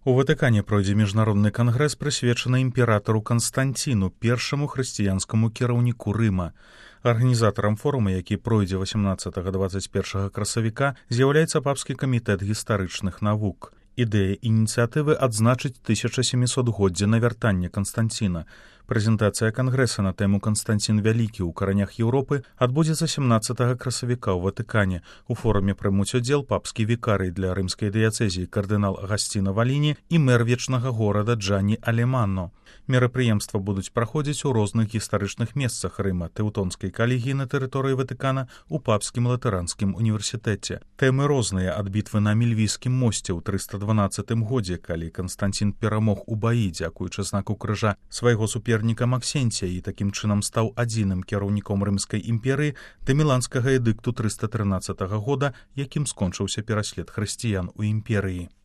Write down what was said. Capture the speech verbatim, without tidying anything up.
У Ватыкане пройдзе міжнародны кангрэс, прысвечаны імператару Канстанціну, першаму хрысціянскаму кіраўніку Рыма. Арганізатарам форума, які пройдзе васямнаццатага - дваццаць першага красавіка, з'яўляецца папскі камітэт гістарычных навук. Ідэя ініцыятывы адзначыць тысяча сямісотгоддзе навяртання Канстанціна. Прэзентацыя кангрэса на тэму «Канстанцін Вялікі ў каранях Еўропы» адбудзецца сямнаццатага красавіка ў Ватыкане. У форуме прымуць удзел папскі вікарый для рымскай дыяцэзіі кардынал Агасціно Валіні і мэр вечнага горада Джанні Алеманно. Мерапрыемства будуць праходзіць у розных гістарычных месцах Рыма, тэўтонскай калегіі на тэрыторыі Ватыкана, у папскім латаранскім універсітэце. Тэмы розныя, ад бітвы на Мільвійскім мосце ў трыста дванаццатым годзе, калі Канстанцін перамог у баі, дзякуючы знаку крыжа свайго суперніка Максенція, і такім чынам стаў адзіным кіраўніком рымскай імперыі, да міланскага эдыкту трыста трынаццатага года, якім скончыўся пераслед хрысціян у імперыі.